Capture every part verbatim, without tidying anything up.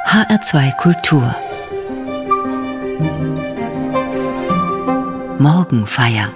H R zwei Kultur Morgenfeier.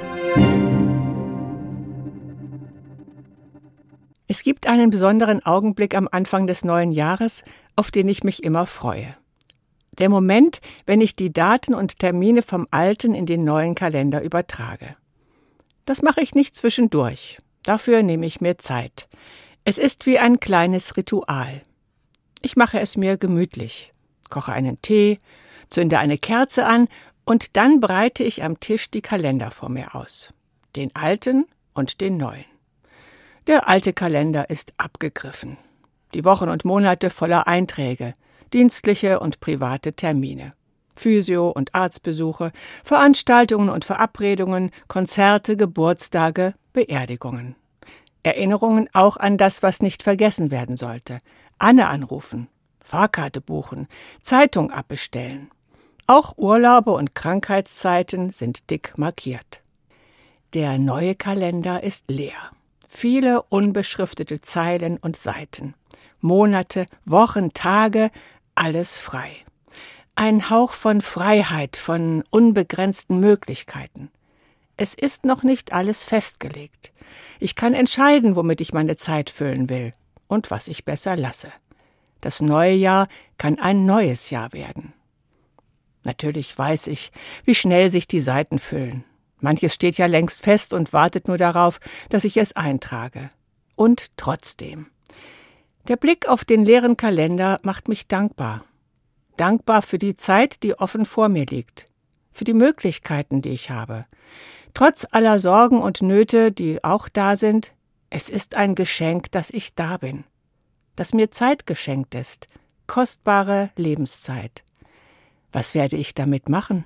Es gibt einen besonderen Augenblick am Anfang des neuen Jahres, auf den ich mich immer freue. Der Moment, wenn ich die Daten und Termine vom alten in den neuen Kalender übertrage. Das mache ich nicht zwischendurch. Dafür nehme ich mir Zeit. Es ist wie ein kleines Ritual. Ich mache es mir gemütlich, koche einen Tee, zünde eine Kerze an und dann breite ich am Tisch die Kalender vor mir aus. Den alten und den neuen. Der alte Kalender ist abgegriffen. Die Wochen und Monate voller Einträge, dienstliche und private Termine. Physio- und Arztbesuche, Veranstaltungen und Verabredungen, Konzerte, Geburtstage, Beerdigungen. Erinnerungen auch an das, was nicht vergessen werden sollte. Anne anrufen, Fahrkarte buchen, Zeitung abbestellen. Auch Urlaube und Krankheitszeiten sind dick markiert. Der neue Kalender ist leer. Viele unbeschriftete Zeilen und Seiten. Monate, Wochen, Tage, alles frei. Ein Hauch von Freiheit, von unbegrenzten Möglichkeiten. Es ist noch nicht alles festgelegt. Ich kann entscheiden, womit ich meine Zeit füllen will und was ich besser lasse. Das neue Jahr kann ein neues Jahr werden. Natürlich weiß ich, wie schnell sich die Seiten füllen. Manches steht ja längst fest und wartet nur darauf, dass ich es eintrage. Und trotzdem. Der Blick auf den leeren Kalender macht mich dankbar. Dankbar für die Zeit, die offen vor mir liegt. Für die Möglichkeiten, die ich habe. Trotz aller Sorgen und Nöte, die auch da sind, es ist ein Geschenk, dass ich da bin. Dass mir Zeit geschenkt ist. Kostbare Lebenszeit. Was werde ich damit machen?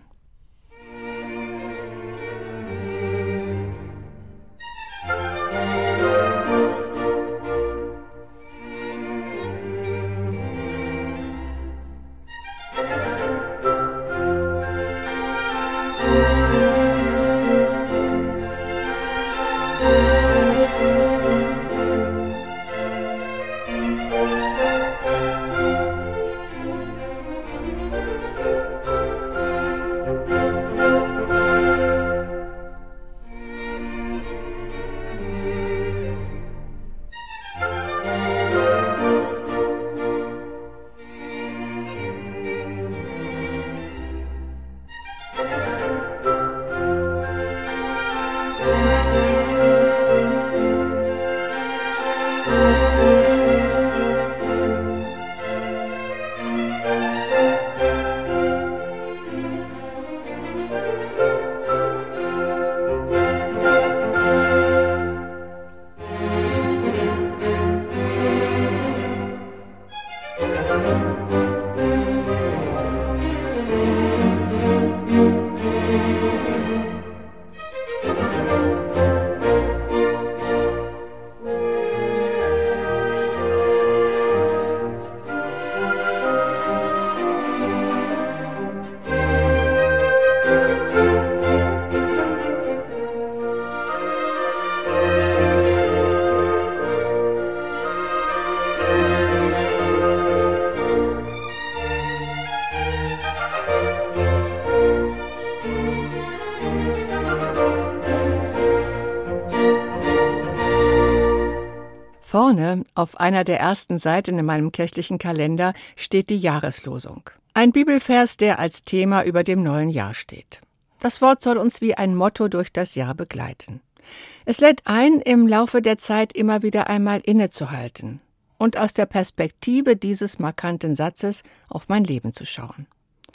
Vorne, auf einer der ersten Seiten in meinem kirchlichen Kalender, steht die Jahreslosung. Ein Bibelvers, der als Thema über dem neuen Jahr steht. Das Wort soll uns wie ein Motto durch das Jahr begleiten. Es lädt ein, im Laufe der Zeit immer wieder einmal innezuhalten und aus der Perspektive dieses markanten Satzes auf mein Leben zu schauen.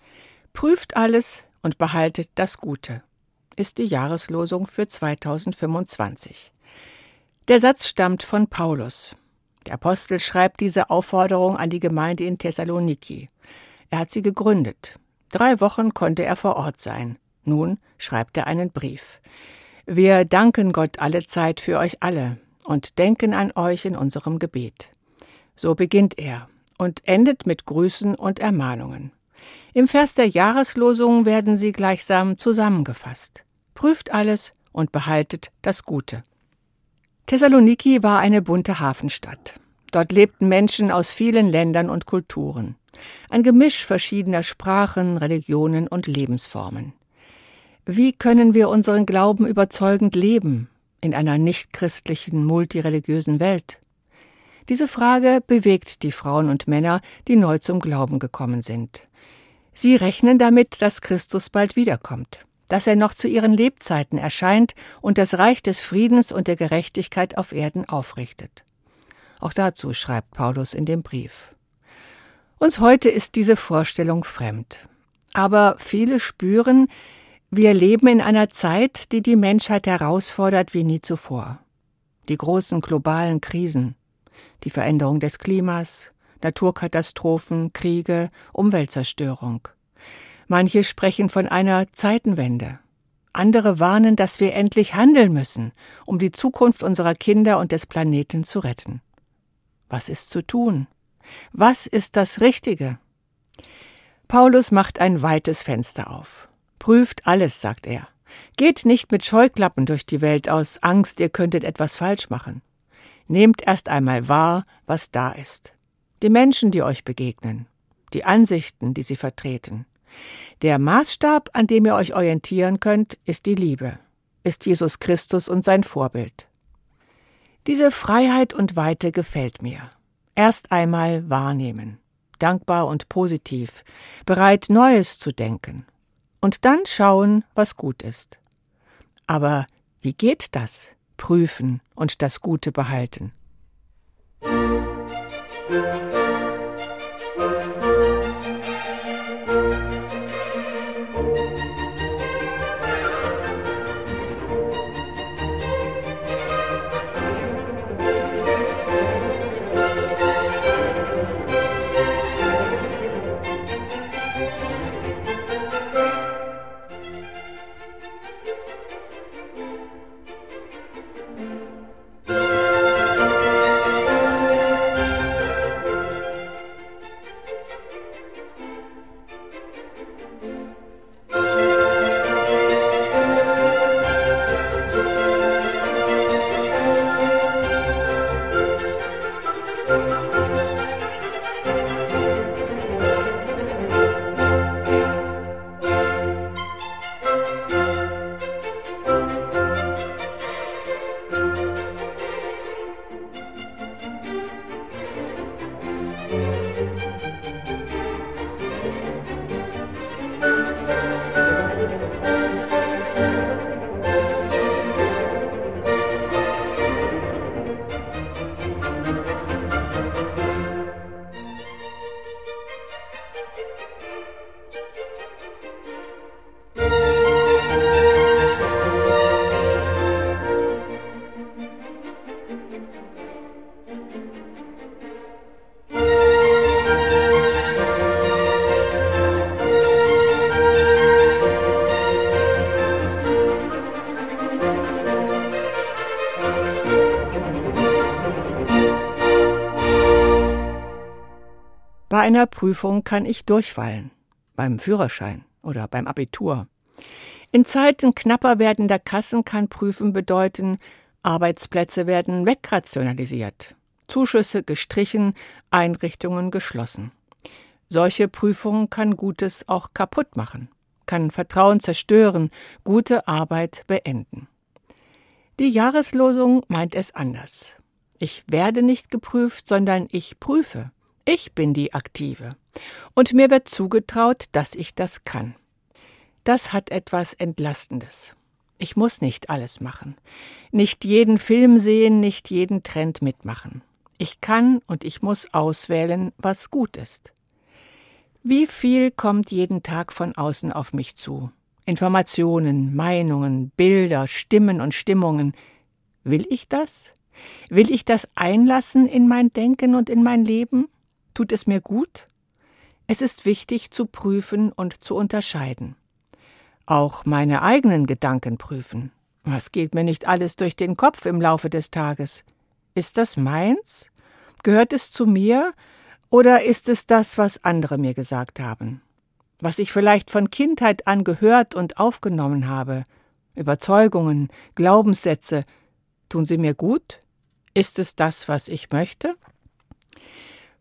Prüft alles und behaltet das Gute, ist die Jahreslosung für zweitausendfünfundzwanzig. Der Satz stammt von Paulus. Der Apostel schreibt diese Aufforderung an die Gemeinde in Thessaloniki. Er hat sie gegründet. Drei Wochen konnte er vor Ort sein. Nun schreibt er einen Brief. Wir danken Gott allezeit für euch alle und denken an euch in unserem Gebet. So beginnt er und endet mit Grüßen und Ermahnungen. Im Vers der Jahreslosung werden sie gleichsam zusammengefasst. Prüft alles und behaltet das Gute. Thessaloniki war eine bunte Hafenstadt. Dort lebten Menschen aus vielen Ländern und Kulturen. Ein Gemisch verschiedener Sprachen, Religionen und Lebensformen. Wie können wir unseren Glauben überzeugend leben in einer nichtchristlichen, multireligiösen Welt? Diese Frage bewegt die Frauen und Männer, die neu zum Glauben gekommen sind. Sie rechnen damit, dass Christus bald wiederkommt, dass er noch zu ihren Lebzeiten erscheint und das Reich des Friedens und der Gerechtigkeit auf Erden aufrichtet. Auch dazu schreibt Paulus in dem Brief. Uns heute ist diese Vorstellung fremd. Aber viele spüren, wir leben in einer Zeit, die die Menschheit herausfordert wie nie zuvor. Die großen globalen Krisen, die Veränderung des Klimas, Naturkatastrophen, Kriege, Umweltzerstörung. Manche sprechen von einer Zeitenwende. Andere warnen, dass wir endlich handeln müssen, um die Zukunft unserer Kinder und des Planeten zu retten. Was ist zu tun? Was ist das Richtige? Paulus macht ein weites Fenster auf. Prüft alles, sagt er. Geht nicht mit Scheuklappen durch die Welt aus Angst, ihr könntet etwas falsch machen. Nehmt erst einmal wahr, was da ist. Die Menschen, die euch begegnen. Die Ansichten, die sie vertreten. Der Maßstab, an dem ihr euch orientieren könnt, ist die Liebe, ist Jesus Christus und sein Vorbild. Diese Freiheit und Weite gefällt mir. Erst einmal wahrnehmen, dankbar und positiv, bereit, Neues zu denken. Und dann schauen, was gut ist. Aber wie geht das? Prüfen und das Gute behalten. Bei einer Prüfung kann ich durchfallen, beim Führerschein oder beim Abitur. In Zeiten knapper werdender Kassen kann Prüfen bedeuten, Arbeitsplätze werden wegrationalisiert, Zuschüsse gestrichen, Einrichtungen geschlossen. Solche Prüfungen kann Gutes auch kaputt machen, kann Vertrauen zerstören, gute Arbeit beenden. Die Jahreslosung meint es anders. Ich werde nicht geprüft, sondern ich prüfe. Ich bin die Aktive. Und mir wird zugetraut, dass ich das kann. Das hat etwas Entlastendes. Ich muss nicht alles machen. Nicht jeden Film sehen, nicht jeden Trend mitmachen. Ich kann und ich muss auswählen, was gut ist. Wie viel kommt jeden Tag von außen auf mich zu? Informationen, Meinungen, Bilder, Stimmen und Stimmungen. Will ich das? Will ich das einlassen in mein Denken und in mein Leben? Tut es mir gut? Es ist wichtig zu prüfen und zu unterscheiden. Auch meine eigenen Gedanken prüfen. Was geht mir nicht alles durch den Kopf im Laufe des Tages? Ist das meins? Gehört es zu mir? Oder ist es das, was andere mir gesagt haben? Was ich vielleicht von Kindheit an gehört und aufgenommen habe? Überzeugungen, Glaubenssätze. Tun sie mir gut? Ist es das, was ich möchte?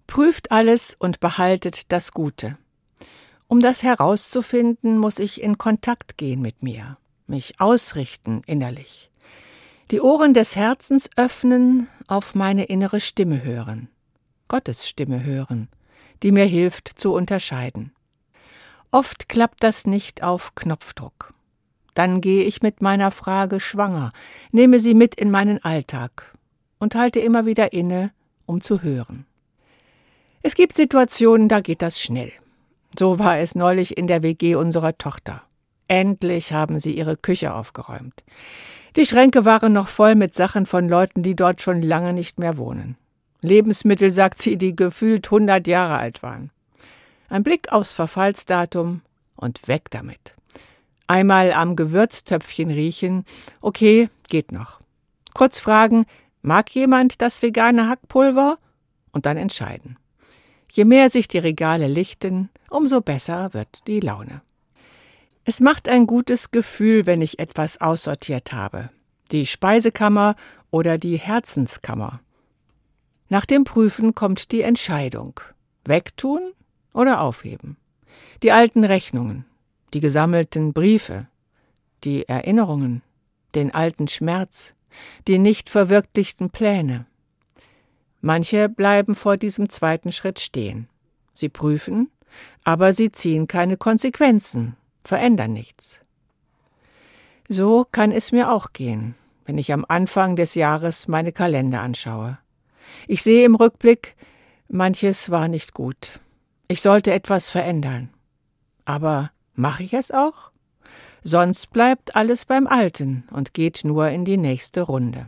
Prüft alles und behaltet das Gute. Um das herauszufinden, muss ich in Kontakt gehen mit mir, mich ausrichten innerlich. Die Ohren des Herzens öffnen, auf meine innere Stimme hören, Gottes Stimme hören, die mir hilft zu unterscheiden. Oft klappt das nicht auf Knopfdruck. Dann gehe ich mit meiner Frage schwanger, nehme sie mit in meinen Alltag und halte immer wieder inne, um zu hören. Es gibt Situationen, da geht das schnell. So war es neulich in der W G unserer Tochter. Endlich haben sie ihre Küche aufgeräumt. Die Schränke waren noch voll mit Sachen von Leuten, die dort schon lange nicht mehr wohnen. Lebensmittel, sagt sie, die gefühlt hundert Jahre alt waren. Ein Blick aufs Verfallsdatum und weg damit. Einmal am Gewürztöpfchen riechen, okay, geht noch. Kurz fragen, mag jemand das vegane Hackpulver? Und dann entscheiden. Je mehr sich die Regale lichten, umso besser wird die Laune. Es macht ein gutes Gefühl, wenn ich etwas aussortiert habe. Die Speisekammer oder die Herzenskammer. Nach dem Prüfen kommt die Entscheidung. Wegtun oder aufheben. Die alten Rechnungen, die gesammelten Briefe, die Erinnerungen, den alten Schmerz, die nicht verwirklichten Pläne. Manche bleiben vor diesem zweiten Schritt stehen. Sie prüfen, aber sie ziehen keine Konsequenzen, verändern nichts. So kann es mir auch gehen, wenn ich am Anfang des Jahres meine Kalender anschaue. Ich sehe im Rückblick, manches war nicht gut. Ich sollte etwas verändern. Aber mache ich es auch? Sonst bleibt alles beim Alten und geht nur in die nächste Runde.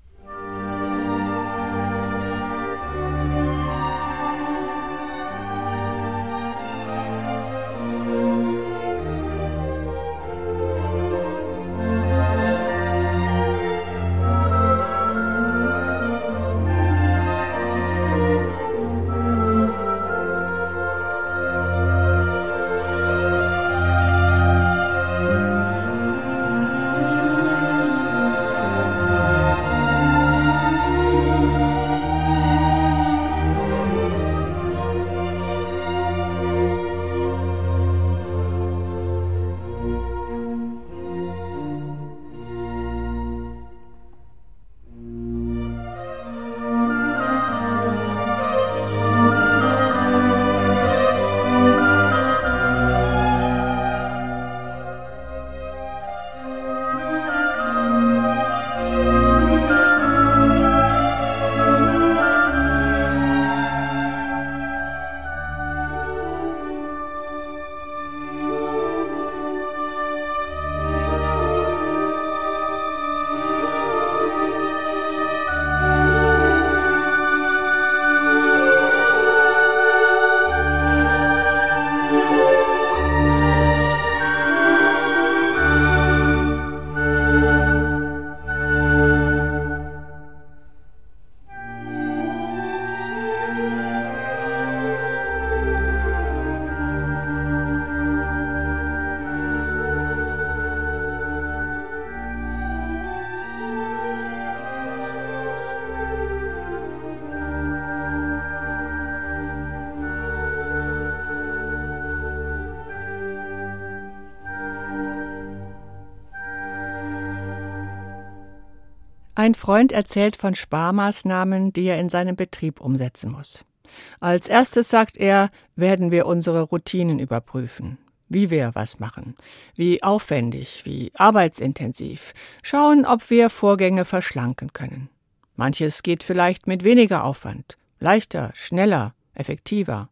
Ein Freund erzählt von Sparmaßnahmen, die er in seinem Betrieb umsetzen muss. Als erstes, sagt er, werden wir unsere Routinen überprüfen. Wie wir was machen, wie aufwendig, wie arbeitsintensiv. Schauen, ob wir Vorgänge verschlanken können. Manches geht vielleicht mit weniger Aufwand. Leichter, schneller, effektiver.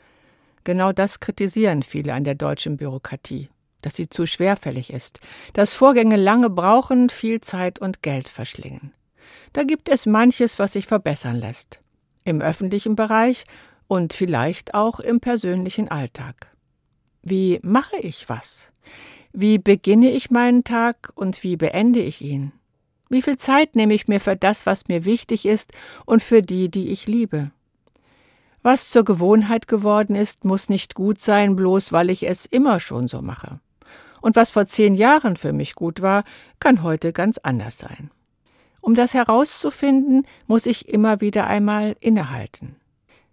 Genau das kritisieren viele an der deutschen Bürokratie, dass sie zu schwerfällig ist, dass Vorgänge lange brauchen, viel Zeit und Geld verschlingen. Da gibt es manches, was sich verbessern lässt. Im öffentlichen Bereich und vielleicht auch im persönlichen Alltag. Wie mache ich was? Wie beginne ich meinen Tag und wie beende ich ihn? Wie viel Zeit nehme ich mir für das, was mir wichtig ist und für die, die ich liebe? Was zur Gewohnheit geworden ist, muss nicht gut sein, bloß weil ich es immer schon so mache. Und was vor zehn Jahren für mich gut war, kann heute ganz anders sein. Um das herauszufinden, muss ich immer wieder einmal innehalten.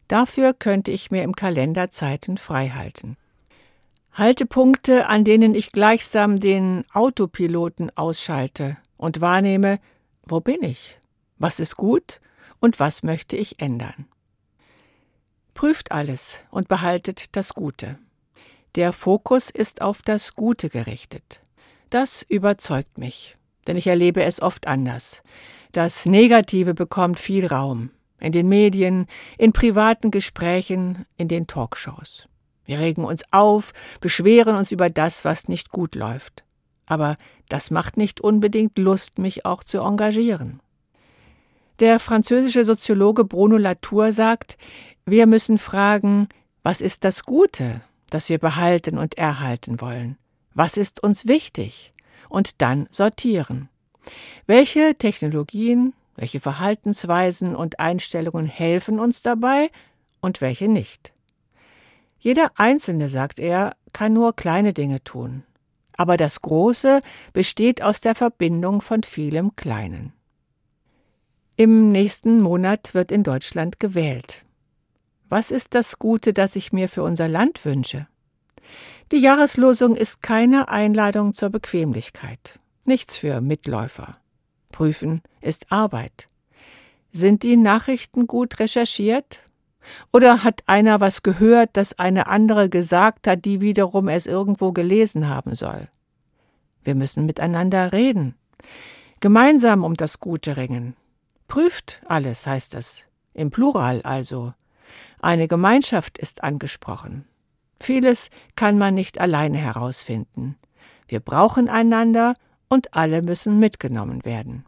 Dafür könnte ich mir im Kalender Zeiten freihalten. Haltepunkte, an denen ich gleichsam den Autopiloten ausschalte und wahrnehme, wo bin ich, was ist gut und was möchte ich ändern. Prüft alles und behaltet das Gute. Der Fokus ist auf das Gute gerichtet. Das überzeugt mich, denn ich erlebe es oft anders. Das Negative bekommt viel Raum, in den Medien, in privaten Gesprächen, in den Talkshows. Wir regen uns auf, beschweren uns über das, was nicht gut läuft. Aber das macht nicht unbedingt Lust, mich auch zu engagieren. Der französische Soziologe Bruno Latour sagt, wir müssen fragen, was ist das Gute, das wir behalten und erhalten wollen? Was ist uns wichtig? Und dann sortieren. Welche Technologien, welche Verhaltensweisen und Einstellungen helfen uns dabei und welche nicht? Jeder Einzelne, sagt er, kann nur kleine Dinge tun. Aber das Große besteht aus der Verbindung von vielem Kleinen. Im nächsten Monat wird in Deutschland gewählt. Was ist das Gute, das ich mir für unser Land wünsche? Die Jahreslosung ist keine Einladung zur Bequemlichkeit. Nichts für Mitläufer. Prüfen ist Arbeit. Sind die Nachrichten gut recherchiert? Oder hat einer was gehört, das eine andere gesagt hat, die wiederum es irgendwo gelesen haben soll? Wir müssen miteinander reden. Gemeinsam um das Gute ringen. Prüft alles, heißt es. Im Plural also. Eine Gemeinschaft ist angesprochen. Vieles kann man nicht alleine herausfinden. Wir brauchen einander und alle müssen mitgenommen werden.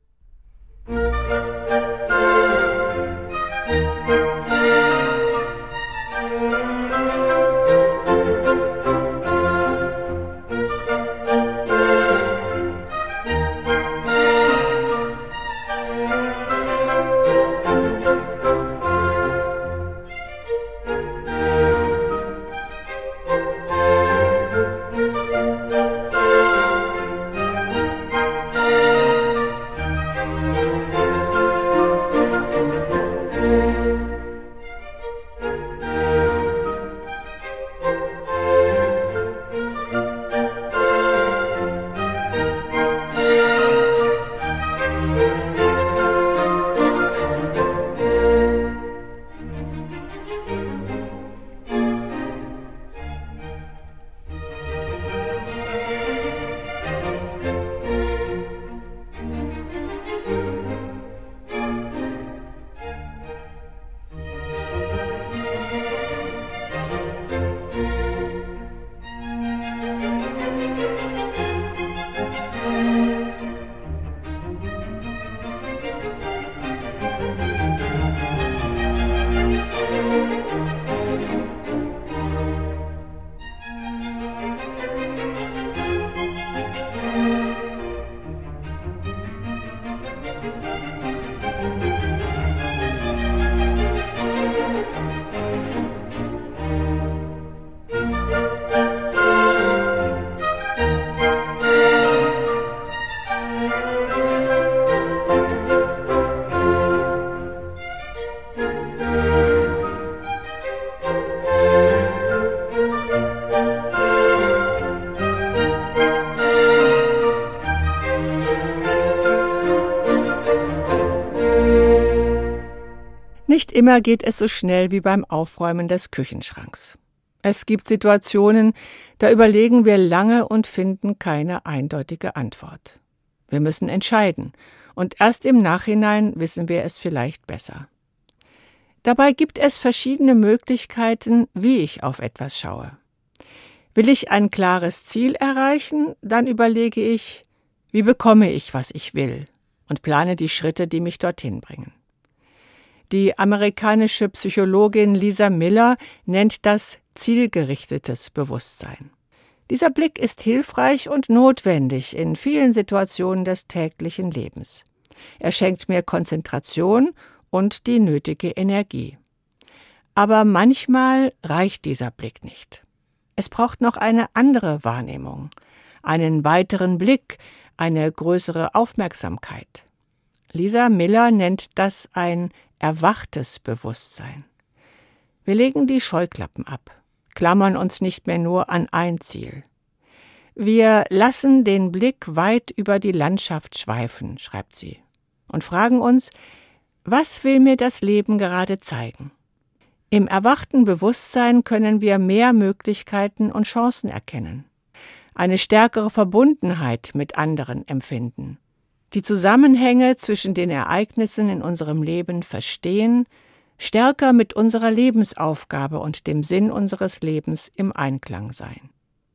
Nicht immer geht es so schnell wie beim Aufräumen des Küchenschranks. Es gibt Situationen, da überlegen wir lange und finden keine eindeutige Antwort. Wir müssen entscheiden und erst im Nachhinein wissen wir es vielleicht besser. Dabei gibt es verschiedene Möglichkeiten, wie ich auf etwas schaue. Will ich ein klares Ziel erreichen, dann überlege ich, wie bekomme ich, was ich will, und plane die Schritte, die mich dorthin bringen. Die amerikanische Psychologin Lisa Miller nennt das zielgerichtetes Bewusstsein. Dieser Blick ist hilfreich und notwendig in vielen Situationen des täglichen Lebens. Er schenkt mir Konzentration und die nötige Energie. Aber manchmal reicht dieser Blick nicht. Es braucht noch eine andere Wahrnehmung, einen weiteren Blick, eine größere Aufmerksamkeit. Lisa Miller nennt das ein erwachtes Bewusstsein. Wir legen die Scheuklappen ab, klammern uns nicht mehr nur an ein Ziel. Wir lassen den Blick weit über die Landschaft schweifen, schreibt sie, und fragen uns, was will mir das Leben gerade zeigen? Im erwachten Bewusstsein können wir mehr Möglichkeiten und Chancen erkennen, eine stärkere Verbundenheit mit anderen empfinden, die Zusammenhänge zwischen den Ereignissen in unserem Leben verstehen, stärker mit unserer Lebensaufgabe und dem Sinn unseres Lebens im Einklang sein.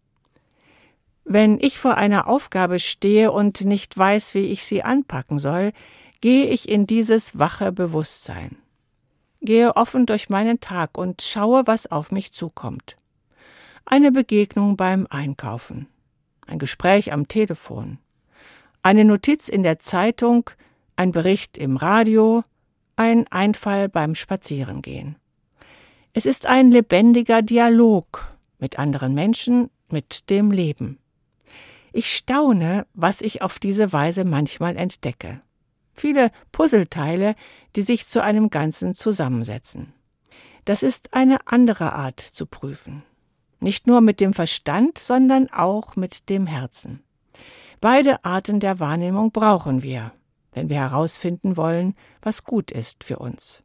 Wenn ich vor einer Aufgabe stehe und nicht weiß, wie ich sie anpacken soll, gehe ich in dieses wache Bewusstsein. Gehe offen durch meinen Tag und schaue, was auf mich zukommt. Eine Begegnung beim Einkaufen, ein Gespräch am Telefon, eine Notiz in der Zeitung, ein Bericht im Radio, ein Einfall beim Spazierengehen. Es ist ein lebendiger Dialog mit anderen Menschen, mit dem Leben. Ich staune, was ich auf diese Weise manchmal entdecke. Viele Puzzleteile, die sich zu einem Ganzen zusammensetzen. Das ist eine andere Art zu prüfen. Nicht nur mit dem Verstand, sondern auch mit dem Herzen. Beide Arten der Wahrnehmung brauchen wir, wenn wir herausfinden wollen, was gut ist für uns.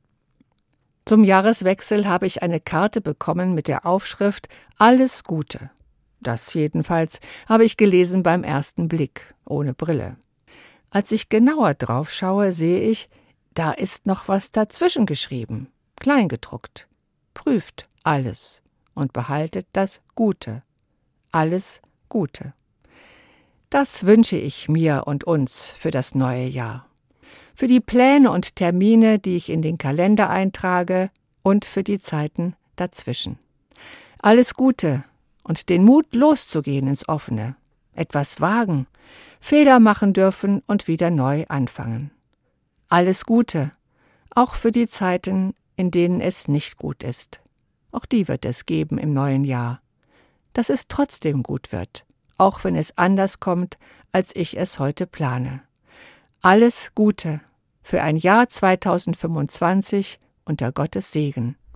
Zum Jahreswechsel habe ich eine Karte bekommen mit der Aufschrift »Alles Gute«. Das jedenfalls habe ich gelesen beim ersten Blick, ohne Brille. Als ich genauer drauf schaue, sehe ich, da ist noch was dazwischen geschrieben, kleingedruckt. Prüft alles und behaltet das Gute. Alles Gute. Das wünsche ich mir und uns für das neue Jahr. Für die Pläne und Termine, die ich in den Kalender eintrage und für die Zeiten dazwischen. Alles Gute und den Mut, loszugehen ins Offene, etwas wagen, Fehler machen dürfen und wieder neu anfangen. Alles Gute, auch für die Zeiten, in denen es nicht gut ist. Auch die wird es geben im neuen Jahr. Dass es trotzdem gut wird, auch wenn es anders kommt, als ich es heute plane. Alles Gute für ein Jahr zweitausendfünfundzwanzig unter Gottes Segen.